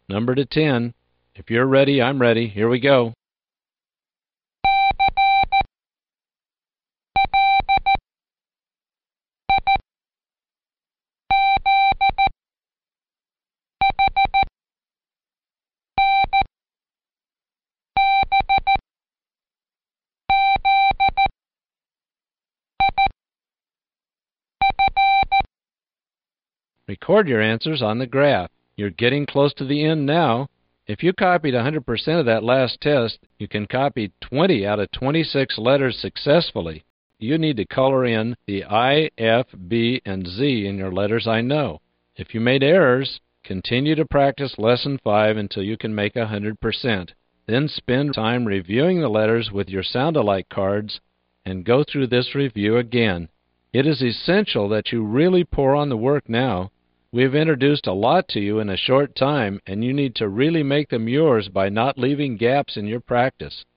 number to 10. If you're ready, I'm ready. Here we go. Record your answers on the graph. You're getting close to the end now. If you copied 100% of that last test, you can copy 20 out of 26 letters successfully. You need to color in the I, F, B, and Z in your letters I know. If you made errors, continue to practice Lesson 5 until you can make 100%. Then spend time reviewing the letters with your sound-alike cards and go through this review again. It is essential that you really pour on the work now. We've introduced a lot to you in a short time, and you need to really make them yours by not leaving gaps in your practice.